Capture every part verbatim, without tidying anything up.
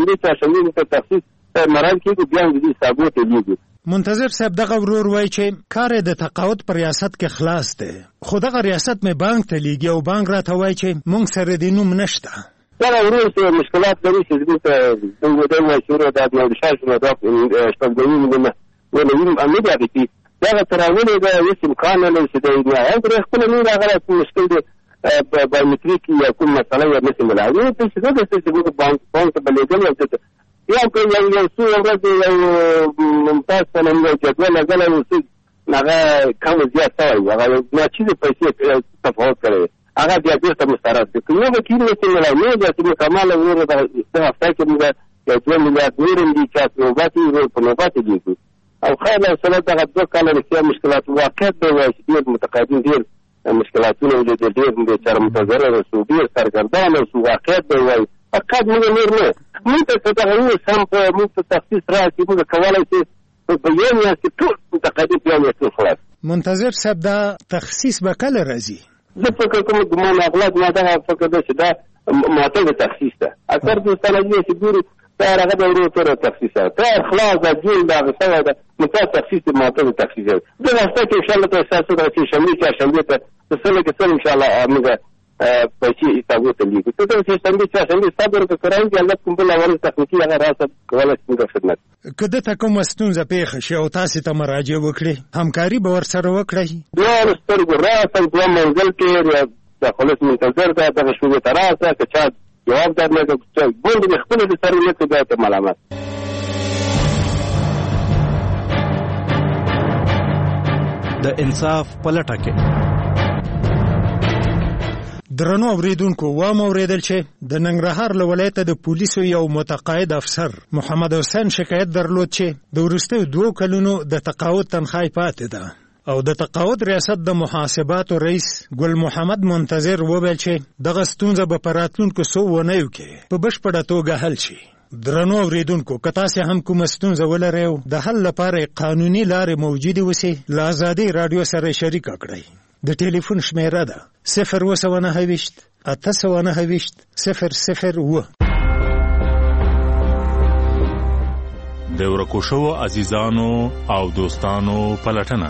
شنبه چهارشنبه ته تخصیص مرام کېږي بیا هم د دې سابو ته لیږي. منتظر صاحب دغه ورور وایي چې کار د تقاعد په ریاست کې خلاص دی خو دغه ریاست مې بانک ته لیږي او بانک راته وایي چې موږ سره د نوم نشته. دغه ورور څه مشکلات لري چې دې ته دوی وایي چې دا د یو شاش نه دا شپږ میلیونه ولا يوم امید هغه دغه تراولې دا هیڅ امکان نه لري چې دا یو درې خپل نه راغلی مشکل دی بایومتریک یا کوم مسله یا مثل ملاوي ته چې دا چې موږ بانک بانک ته بلېدل او څه یا کوم یو یو څو ورځې یو ممتاز فلم یو جدول لګل او څه هغه کوم زیات شوی هغه نه چې پیسې تفاوت کړي هغه بیا بیرته مسترد دي کومه وکیل چې ملاوي دا چې کمال ورو د هفته کې موږ یو دوه میلیارډ ورن دي چې نوباتي ورو په نوباتي دي او خیر سره دغه دوه کاله کې مشکلات واقع دی چې ډېر متقاعدین ډېر مشکلاتونه ولې ډېر د چر متضرر او ډېر سرګردان او واقع دی وایي فقط موږ نور نه موږ ته څنګه یو سم په موږ ته تخصیص راځي موږ کولای شو په یو میاشت کې ټول متقاعدین په یو میاشت خلاص. منتظر صاحب دا تخصیص به کله راځي؟ زه فکر کوم ګمان اغلب ما دا فکر ده چې دا معتبر تخصیص ده اکثر دوستان دې چې ګوري دا هغه د ورو تر تخصیص ده خلاص دا جیل دا څه ده متى تخصیص معتبر تخصیص ده دا واسطه کې ان شاء الله تاسو ته چې شمې چې شمې ته څه کې څه ان شاء الله موږ پیسې تاسو ته لیکو ته چې شمې چې شمې صبر وکړئ چې الله کوم بل اول تخنیکی هغه راځي کولای شي خدمت کله ته کوم ستونزه پیښه شي او تاسو ته مراجعه وکړي همکاري به ورسره وکړي. دا سترګو راځي په منځل کې د خلاص منتظر ده د شوې تراسه چې چا جواب درنه چې ګوند د خپل د سره نه ته د معلومات د انصاف پلټه کې درنو اوریدونکو و مو اوریدل چې د ننګرهار له ولایته د پولیسو یو متقاعد افسر محمد حسین شکایت درلود چې د وروستیو دوو کلونو د تقاعد تنخواه پاتې ده او د تقاعد ریاست د محاسباتو رئیس ګل محمد منتظر وویل چې دغه ستونزه به په راتلونکو څو اونیو کې په بشپړه توګه حل شي. درنو اوریدونکو که تاسو هم کومه ستونزه ولرئ د حل لپاره قانوني لارې موجودې وسي له ازادي رادیو سره شریک کړئ. د ټلیفون شمیره ده صفر اووه سوه نهه ویشت اته سوه نهه ویشت صفر صفر اووه. د ورکو شوو عزیزانو او دوستانو پلټنه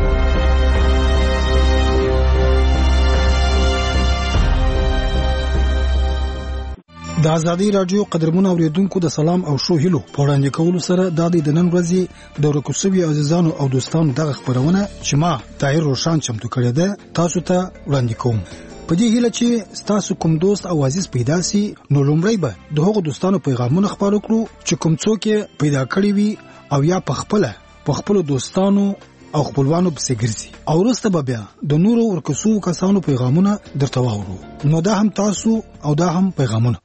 د ازادي رادیو قدرمنو اوریدونکو د سلام او شو هیلو په وړاندې کولو سره د دې نن ورځې د ورکو شوو عزیزانو او دوستانو دغه خبرونه چې ما طاهر روشان چمتو کړی ده تاسو ته وړاندې کوم په دې هیله چې تاسو کوم دوست او عزیز پیدا سي نو لومړی به د هغو دوستانو پیغامونه خبرو کړو چې کوم څوک پیدا کړی وي او یا په خپل په خپل دوستانو او خپلوانو په سګرسي او وروسته به بیا د نورو ورکوسو کسانو پیغامونه درته واورو. نو دا هم تاسو او دا هم پیغامونه.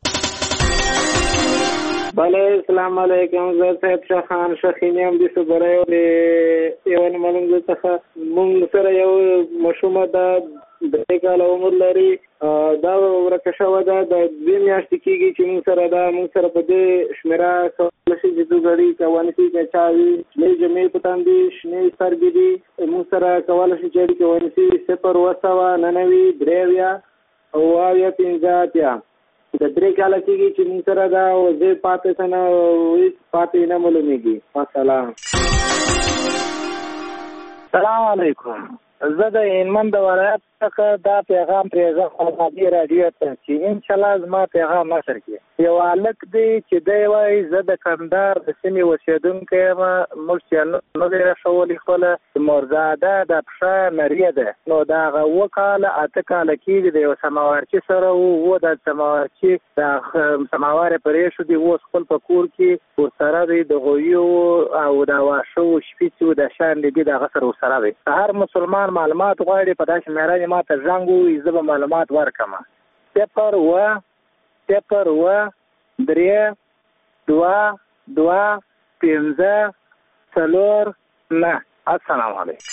بله السلام علیکم زه صاحب شاه خان شخینی هم دې صبره یو نه معلوم زه څخه مونږ سره یو مشومه ده درې کاله عمر لري دا ورکه شوه ده د دوې میاشتې کېږي چې مونږ سره ده مونږ سره په دې شمېره کولی شي چې دوه ګړي کولی شي که چا وي شنې جمعې په تن دي شنې سترګې دي مونږ سره کولی شي چې اړیکې ونیسي صفر اووه سوه ننوي درې اویا اوه اویا پنځه اتیا د درې کاله کېږي چې مونږ سره ده او زه پاتې څه نه هېڅ پاتې نه معلومېږي. السلام سلام علیکم. زه د هلمند د ولایت څخه دا پیغام پرېږدم ازادي راډیو ته چې انشاءالله زما پیغام نشر کړي. یو هلک دی چې دی وایي زه د کندهار د سیمې اوسېدونکی یم موږ چې نه دی رسولی خپله مورزاده د پښه نریه ده نو د هغه اووه کاله اته کاله کېږي د یو سماوارچي سره و و د سماوارچي د سماوار یې پرې شو دي اوس خپل په کور کې ورسره دی د غویو او د واښو شپېڅو د شان دي د هغه سره ورسره دی. هر مسلمان معلومات غواړي په داسې میرا ما ته زنګ ووایي زه به معلومات ورکړم. صفر اووه صفر اووه درې دوه دوه پنځه څلور نه. السلام علیکم.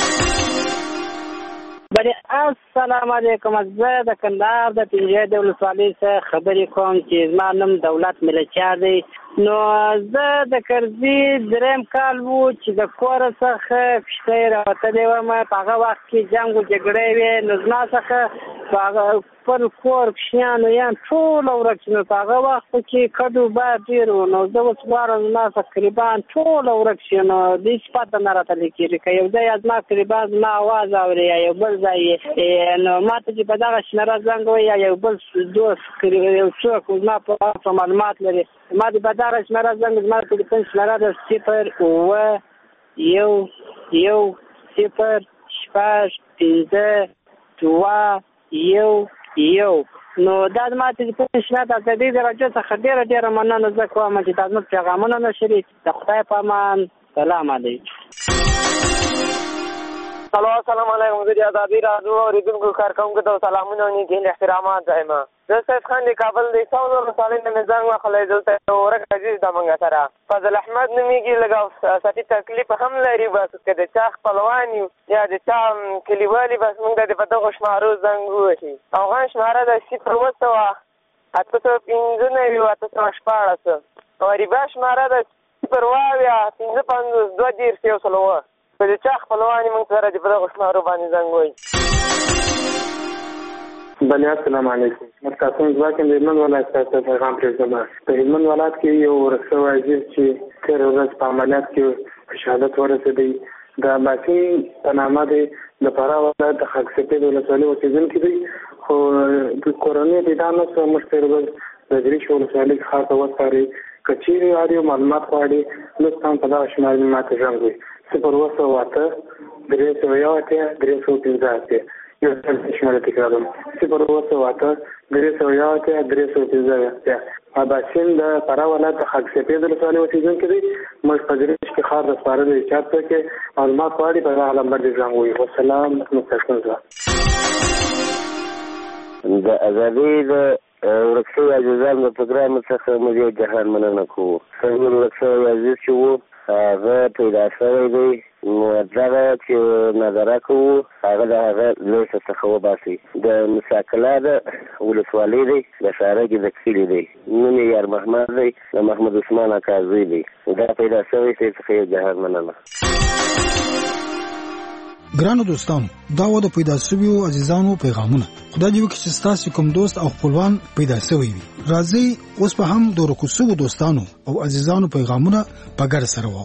بله السلام علیکم. زه د کندهار د پنجرې د ولسوالۍ څخه خبرې کوم چې زما نوم دولت ملچیار دی. نو زه د کرزي درېیم کال و چې د کوره څخه کښتۍ راوتلې وم په هغه وخت کې جنګ و جګړې وې نو زما څخه هغه خپل کور کوچنیان ویان ټول ورک شي. نو په هغه وخت کې کډو باید ډېر وو. نو زه اوس غواړم زما تقریبا ټول ورک شي. نو دې څه پته نه راته لیکېږي که یو ځای زما تقریبا زما اواز اوري یا یو بل ځای نو ما ته چې په دغه شمېره زنګ ووایي یا یو بل دوست یو څوک زما په معلومات لري ما دې په دغه شمېره زنګ زما د تلیفون شمېره ده صفر اووه یو یو صفر شپږ پنځه دوه یو یو. نو دا زما تلیفون شمېره ده. د دې د راډیو څخه ډېره ډېره مننه زه کوم چې دا زموږ پیغامونه نشري. د خدای په امان. سلام علیکم. الو السلام علیکم. زه د ازادي راډیو اورېدونکو کارکوونکو ته سلامونه او نیکې احترامات وایم. زه سید خان د کابل د څو ولسوالۍ نه مې زنګ واخلی. دلته یو ورک عزیز ده موږ سره فضل احمد نومېږي. لږ سطحي تکلیف هم لري. بس که د چا خپلوان یو یا د چا کلیوالي بس موږ ته د په دغو شمارو زنګ ووهي. افغان شماره ده صفر اووه سوه اته سوه پنځه نوي اته سوه شپاړس. غریبه شماره ده صفر اووه اویا پنځه پنځوس دوه دېرش یو سل اووه. که د چا خپلوان یې موږ سره د په دغو شمارو باندې زنګ ووهي. بله السلام علیکم. قاسم ځواک یم د هلمند ولایت څخه پیغام پرېږدم. په هلمند ولایت کې یو ورک شوی عزیز چې تېره ورځ په عملیات کې په شهادت ورسېدی. د باسین په نامه دی. د فراه ولایت د خاک سپید ولسوالۍ اوسېدونکی دی. خو د کورنۍ ادعا نه شوه موږ تېره ورځ د دریش ولسوالۍ خاصه وسپارئ. که چیرې اړ معلومات غواړي لطفا په دغه شمارې ما ته زنګ وکړئ. صفر اووه سوه اته درې سوه یو اتیا درې سوه پنځه اتیا. یو ځل شماره تکراروم. صفر اووه سوه اته درې سوه یو اتیا درې سوه پنځه اتیا. اباسین د فراه ولایت د خاک سپید ولسوالۍ اوسېدونکی دی. موږ په دریش کې ښار د سپارلو چارج کې معلومات غواړي په دغه نمبر دې زنګ ووهي. والسلام مستقیم ځواب. د ازادۍ د ورک شوي عزیزانو د پروګرام څخه موږ یو جهان مننه کوو. څنګه ورک شوی عزیز چې و هغه پیدا شوی دی. نو دغه چې نظره کوو هغه د هغه لیسه څخه وباسئ. د مساکله د ولسوالۍ دی. د شارګې د کلي دی. نوم یې یار محمد دی. د محمد عثمان اکا زوی دی. دا پیدا شوی دی څخه یو جهان مننه. ګرانو دوستانو دا و د پیدا شویو عزیزانو پیغامونه. خدای دې وکړي چې ستاسو کوم دوست او خپلوان پیدا شوی وي. راځي اوس په هم د ورکو شویو دوستانو او عزیزانو پیغامونه په ګډه سره وو.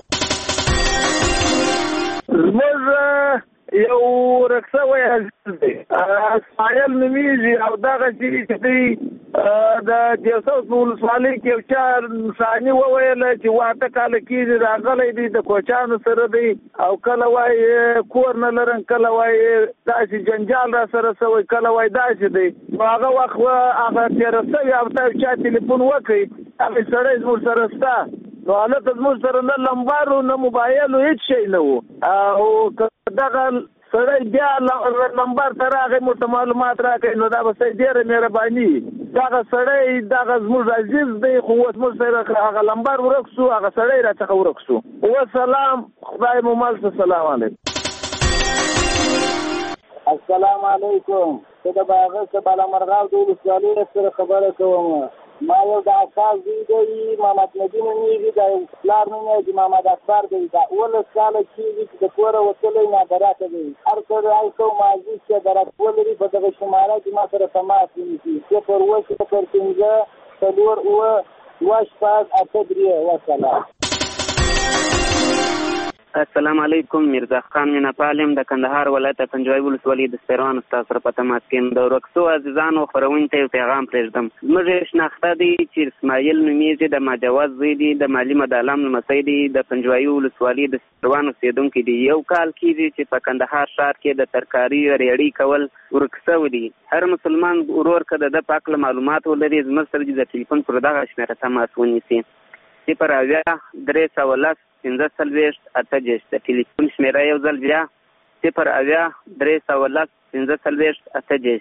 زموږ یو ورک شوی عزیز دی اسماعیل نومېږي او دغه چې دی د جوسوس په ولسوالۍ کې یو چا ثاني وویله چې واته کاله کېږي راغلی دی د کوچانو سره دی او کله وایي کور نه لرم کله وایي داسې جنجال را سره شوی کله وایي داسې دی. نو هغه وخت هغه تېره شوي او ته چا تلیفون وکړي هغې سړی زموږ سره شته. نو هلته زموږ سره نه لمبر و نه موبایل و هېڅ شی نه و. او دغه سړی بیا نمبر ته راغی موږ ته معلومات راکړئ نو دا به صحیح ډېره مهرباني. دغه سړی دغه زموږ عزیز دی خو اوس موږ سره هغه لمبر ورک شو هغه سړی را څخه ورک شو. وسلام. خدای مو مل شه. سلام علیکم. السلام علیکم. زه د باغه څخه بالامرغاب د ولسوالۍ سره خبره کوم. ما یو د اساس دی دی محمد نبی نومېږي. د پلار نوم یې محمد اکبر دی. دا اوولس کاله کېږي چې د کوره وتلی نادرکه دی. هر سړی کوم عزیز چې درک ولري په دغه شماره کې ما سره تماس ونیسي. صفر اووه صفر پنځه څلور اووه دوه شپږ اته درې. وسلام. السلام علیکم. میرزا خان میناپال یم د کندهار ولایت پنجوایي ولسوالۍ د سپیروان استاد سره په تماس کې یم. د ورک شوو عزیزانو خپرونې ته یو پیغام پرېږدم. زموږ یې شناخته دی چې اسماعیل نومېږي. د ماجوز زوی دی. د معلم عالم لمسی دی. د پنجوایي ولسوالۍ د سپیروان اوسېدونکی دی. یو کال کېږي چې په کندهار ښار کې د ترکاري ریړۍ کول ورک شوی دی. هر مسلمان ورور که د ده په هکله معلومات ولري زموږ سره د ټلیفون پر دغه شمېره تماس ونیسي. صفر اویا درې سوه لس پنځه څلوېښت اته دېرش. د ټلیفون شمېره یو ځل بیا صفر اویا درې سوه لس پنځه څلوېښت اته دېرش.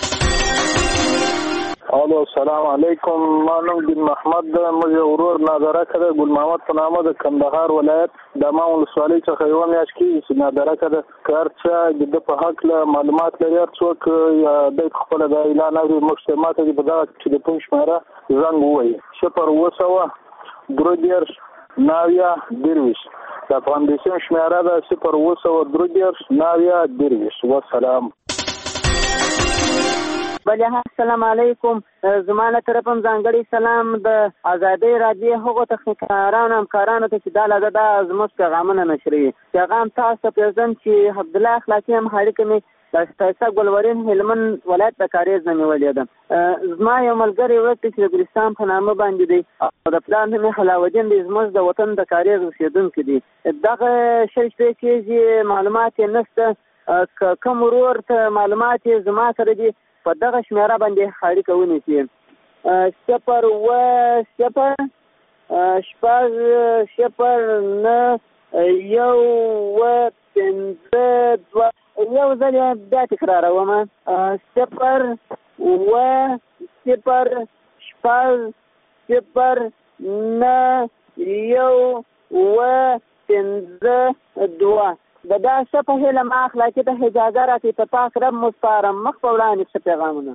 الو السلام علیکم. ما نوم دین محمد ده. موږ یو ورور نادرکه ده ګل محمد په نامه د کندهار ولایت د ما ولسوالۍ څخه یوه میاشت کېږي چې نادرکه ده. که هر چا د ده په هکله معلومات لري هر څوک یا دی خپله د اعلان اوري موږ ته ما ته دې په دغه ټلیفون شمېره زنګ ووایي. صفر اووه سوه درې دېرش ناویا درویش. د فاندیشن شمېره ده صفر اووه سوه درې دېرش ناویا درویش. وسلام. بله السلام علیکم. زما له طرفه هم ځانګړی سلام د ازادۍ راډیو هغو تخنیکارانو همکارانو ته چې دا لږه دا زموږ پیغامونه نشروي. پیغام تاسو ته پرېږدم چې عبدالله اخلاقي هم اړیکه مې د ښایسته ګلورین هلمند ولایت د کاریز نه نیولې ده. زما یو ملګری ورک دی چې د ګلستان په نامه باندې دی او د پلار نوم یې حلاوالدین دی. زموږ د وطن د کاریز اوسېدونکی دی. دغه شل شپې کېږي معلومات یې نشته. کوم ورور ته معلومات یې زما سره دي په دغه شمېره باندې اړیکه ونیسي. صفر اوه صفر شپږ صفر نه یو اوه پنځه دوه یو ځل بیا تکراروم. صفر اوه صفر شپږ صفر نه یو اوه پنځه دوه. د دا څه په هیله ما اخلاقي ته اجازه راکړي په پاک رب مسپارم. مخ په وړاندې ښه پیغامونه.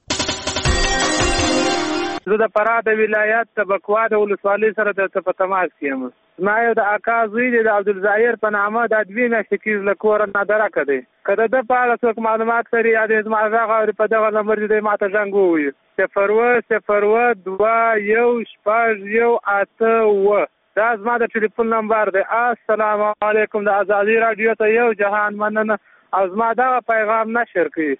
زه د فراه د ولایت د بکوا د ولسوالۍ سره درته په تماس کې یم. زما یو د اکا زوی دی د عبدالظاهر په نامه دا دوې میاشتې کېږي له کوره نادرکه دی. که د ده په اړه څوک معلومات لري یا د زما غږ اوري په دغه نمبر چې دی ما ته زنګ ووایي. صفر اوه صفر اوه دوه یو شپږ یو اته اوه. دا زما د ټلیفون نمبر دی. السلام علیکم. د ازادي راډیو ته یو جهان مننه او زما دغه پیغام نشر کړي.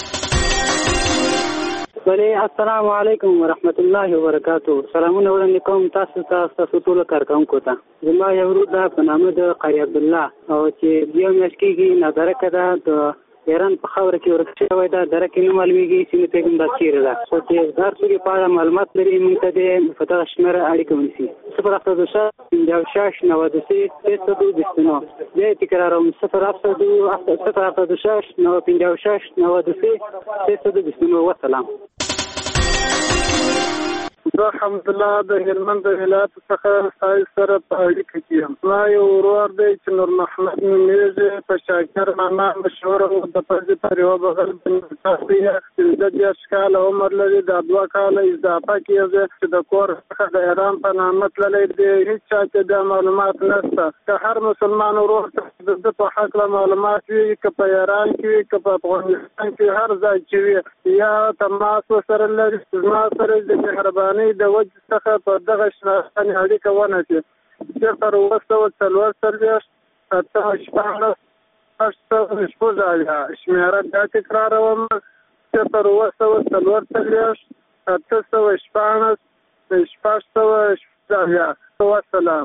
بله السلام علیکم ورحمت الله وبرکاتو. سلامونه وړاندې کوم تاسو ته ستاسو ټولو کارکوونکو ته. زما یو ورور ده په نامه د قاری عبدالله او چې یو میاشت کېږي نادرکه ده د ایران په خاوره کې ورک شوی ده. درکې نه معلومېږي سیمې ته کوم دا چیرې ده. خو چې هر څوک یې په اړه معلومات لري موږ ته دې په دغه شمېره اړیکه ونیسي. صفر هفته دو شش پنځه شش نود و سه سیصد و بیست و نه. بیا یې تکراروم. صفر هفته دو صفر هفته دو شش نود پنځه شش نود و سه سیصد و بیست و نه. وسلام. زه حمدالله د هلمند د ولایت څخه ستاسو سره په اړیکه کې یم. زما یو ورور دی چې نور محمد نومیږي په شاکر ماما مشهور و د پردي پر یوه بغل باندې پنځه دېرش کاله عمر لري. دا دوه کاله اضافه کېږي چې د کور څخه د ایران په نامه تللی دی. هېڅ چا ته دا معلومات نشته. که هر مسلمان ورور ته د ده په هکله معلومات وي که په ایران کې وي که په افغانستان کې هر ځای چې وي یا تماس ورسره لري زما سره د مهربانۍ د وجې څخه په دغه شناخته اړیکه ونیسي. صفر اوه سوه څلور څلوېښت اته شپاړس شپږ سوه شپږ اویا. شمېره بیا تکراروم. صفر اوه سوه څلور څلوېښت اته سوه شپاړس شپږ سوه شپږ اویا. وسلام.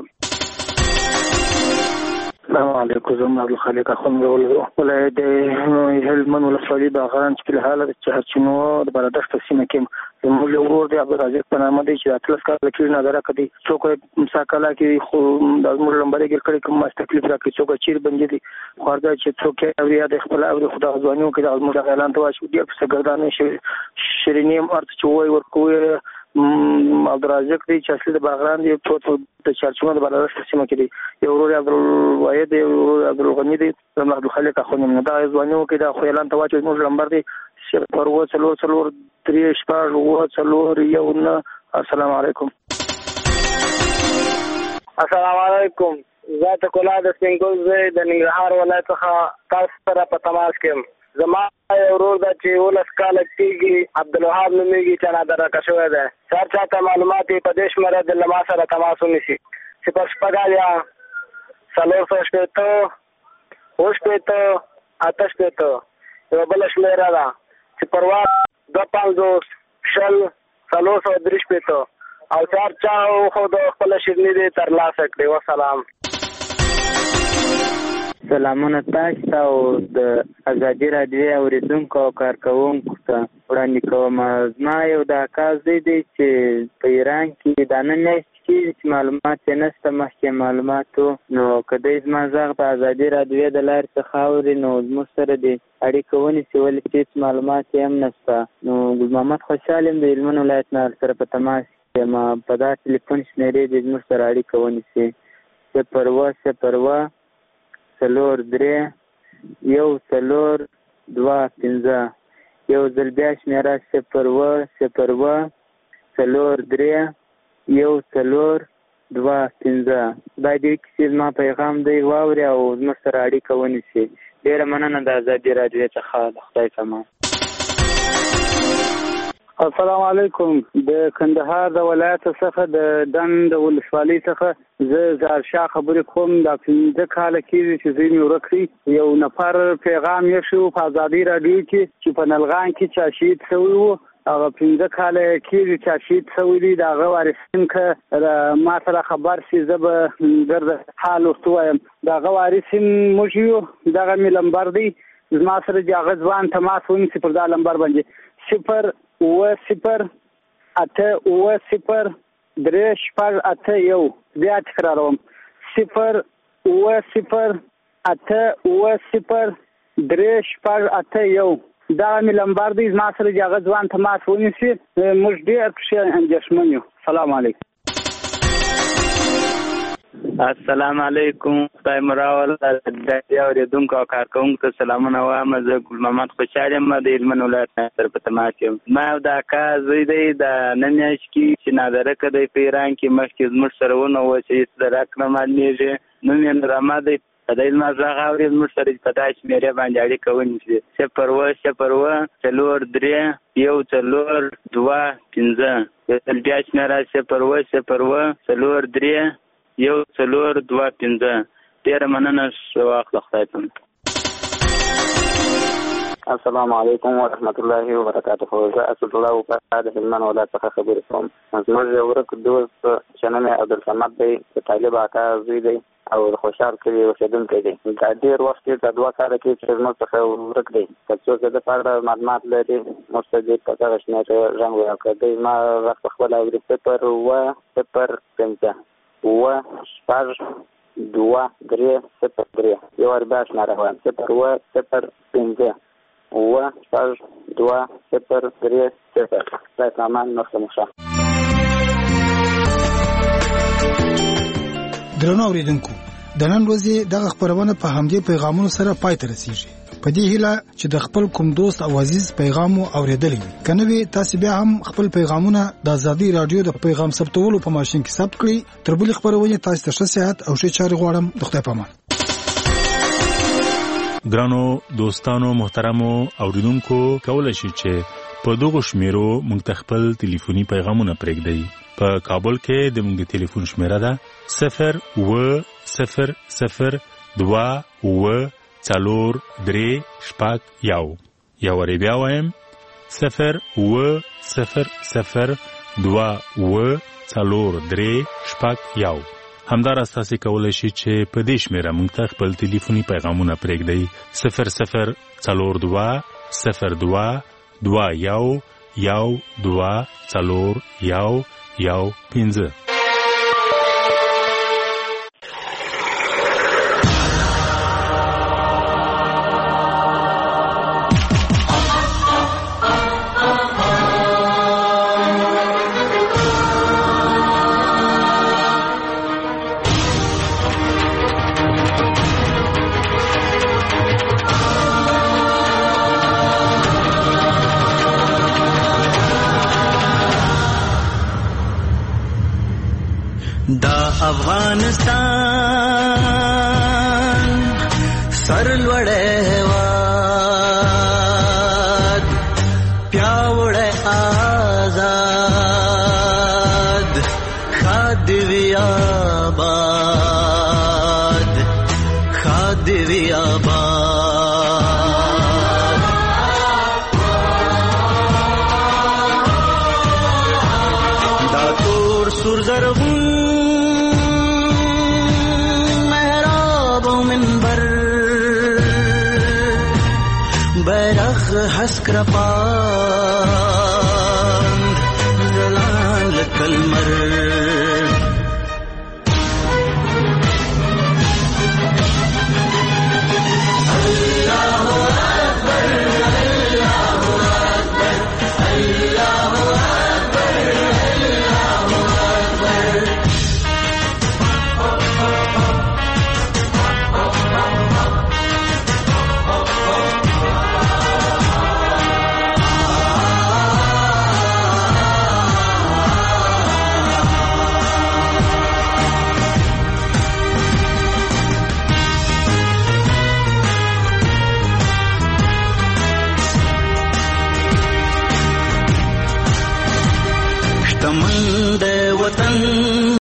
السلام علیکم. زما عبدالخالق اخوند ولایت د هلمند ولسوالۍ باغران چې په حال د چهارچینو د بارادښت سیمه کې زموږ یو ورور دی عبدالرزاق په نامه دی چې اتلس کاله کېږي نادرکه دی. څوک یې مساکله کې خو دا زموږ لمبر یې ګیر کړی کوم ماس تکلیف راکړي. څوک یې چیر بندي دي خو هر ځای چې څوک یې اوري یا د خپل اوري خو دغه ځواني وکړي دغه زموږ دغه اعلان ته واچوي ډېر پسې ګردانې شوي شیریني هم ورته چې ووایي ورکوي. عبدالرزاق دی چې اصلي د باغران دی ټول د چارچونو د بارادښت سیمه کې دی. یو ورور یې عبدالواحد دی یو ورور عبدالغني دی. زما عبدالخالق اخوند یم. دا ځواني وکړي دا خو اعلان ته واچوي. زموږ لمبر دی صفر اوه څلور څلور درې شپږ اوه څلور یو نه. السلام علیکم. السلام علیکم. زه تکلا د سپینګل زوی د ننګرهار ولایت څخه تاسو سره په تماس کې یم. زما یو ورور ده چې اوولس کاله کېږي عبدالوهاب نومېږي چې نادرکه شوی دی. چې هر چا ته معلومات یې په دې شمېره د له ما سره تماس ونیسي. صفر شپږ اویا څلور سوه شپېته اوه شپېته اته شپېته. یوه بله شمېره ده صفر اووه دوه پنځوس شل څلور سوه درې شپېته او چې هر چا وښود خپله شیریني دې ترلاسه کړي. وسلام. سلامونه تاسو ته او د ازادي راډیو اورېدونکو او کارکوونکو ته وړاندې کوم. زما یو د اکا زوی دی چې په ایران کې دا نه میاشت کېږي چې معلومات یې نشته. مخکې معلوماتو نو که دی زما غږ په ازادي راډیو د لارې څخه اوري نو زموږ سره دې اړیکه ونیسي ولې چې هېڅ معلومات یې هم نشته. نو ګل محمد خوشحال یم د هلمند ولایت نه سره په تماس یم. په دا ټلیفون شمېرې دې زموږ سره اړیکه ونیسي. صفر اوه صفر اوه څلور درې یو څلور دوه پنځه. یو ځل بیا شمېره صفر اوه صفر اوه څلور درې یو څلور دوه پنځه. خدای دې وکړي چې زما پیغام دی واوري او زموږ سره اړیکه ونیسي. ډېره مننه د ازادي راډیو څخه. د خدای په امان. السلام علیکم. د کندهار د ولایت څخه د دند ولسوالۍ څخه زه زارشاه خبرې کوم. دا پنځه کاله کېږي چې ځینې ورک کړي. یو نفر پیغام یې شو په ازادي راډیو کې چې په نلغان کې چا شهید شوی و. هغه پنځه کاله کېږي چې شهید شوی دی. د هغه وارثین که ما سره خبر شي زه به در حال ورته وایم. د هغه وارثین موږ یو. دغه مې لمبر دی. زما سره چې هغه ځوان تماس ونیسي پر دا لمبر باندې صفر اوه صفر اته اوه صفر درې شپږ اته یو. بیا تکراروم صفر اوه صفر اته اوه صفر درې شپږ اته یو. دغه مې لمبر دی. زما سره چې هغه ځوان تماس ونیسي موږ ډېر کښې اندېښمن یو. سلام علیکم. السلام علیکم. خدای مو راول د اورېدونکو او کارکوونکو ته سلامونه وایم. زه ګل محمد خوشحال یم د هلمند ولایت نه سره په تماس یم. ما یو د اکا زوی دی د نه میاشت کې چې نادرکه دی په ایران کې مخکې زموږ سره ونه و چې هېڅ درک نه معلومېږي. نوم یې نورحمد دی. په دی لمر غږ اورېد زموږ سره په دا شمېرې باندې اړیکه ونیسي. صفر اوه صفر اوه څلور درې یو څلور دوه پنځه. یو ځل بیا شمېره صفر اوه صفر اوه څلور درې یو څلور دوه پنځه. ډېره مننه. ښه واخله. خدای ته. السلام علیکم ورحمت الله وبرکاته. زه اسدالله وفا د هلمند ولایت څخه خبرې کوم. زموږ یو ورک دوست چې نوم یې عبدالصمد دی د طالب اکا زوی دی او د خوشحال کلي اوسېدونکی دی. دا ډېر وخت کې د دوه کاله کې چې زموږ څخه ورک دی. که څوک د ده په اړه معلومات لري موږ ته دې په دغه شمېرې رنګ وکړه. دی ما غږ په خپله اوري. صفر اوه صفر پنځه اوه شپږ دوه درې صفر درې. یو وار بیا شمېره وایم. صفر اوه صفر پنځه اوه شپږ دوه صفر درې صفر. خدای پامان. وخت مو ښه. درنو اورېدونکو د نن ورځې دغه خپرونه په همدې پیغامونو سره پای ته رسیږي. په دې هیله چې د خپل کوم دوست او عزیز پیغام مو اورېدلی وي. که نه وي تاسې بیا هم خپل پیغامونه د ازادي راډیو د پیغام ثبتولو په ماشین کې ثبت کړئ. تر بلې خپرونې تاسو ته ښه صحت او ښې چارې غواړم. د خدای په امان. ګرانو دوستانو محترمو اوریدونکو کولی شئ چې په دغو شمیرو موږ ته خپل ټلیفوني پیغامونه پرېږدئ. په کابل کې د موږ د ټلیفون شمیره ده صفر اوه صفر صفر دوه اوه څلور درې شپږ یو. یو وارې بیا وایم صفر اوه صفر صفر دوه اوه څلور درې شپږ یو. همداراز تاسې کولی شئ چې په دې شمیره موږ ته خپل ټلیفوني پیغامونه پرېږدئ. صفر صفر څلور دوه صفر دوه دوه یو یو دوه څلور یو یو پنځه. افغانستان سرلوړ هېواد پیاوړی آزاد ښاد وي آباد ښاد وي آباد. دا تور سور زرغون حسک رپان زلان لکل مر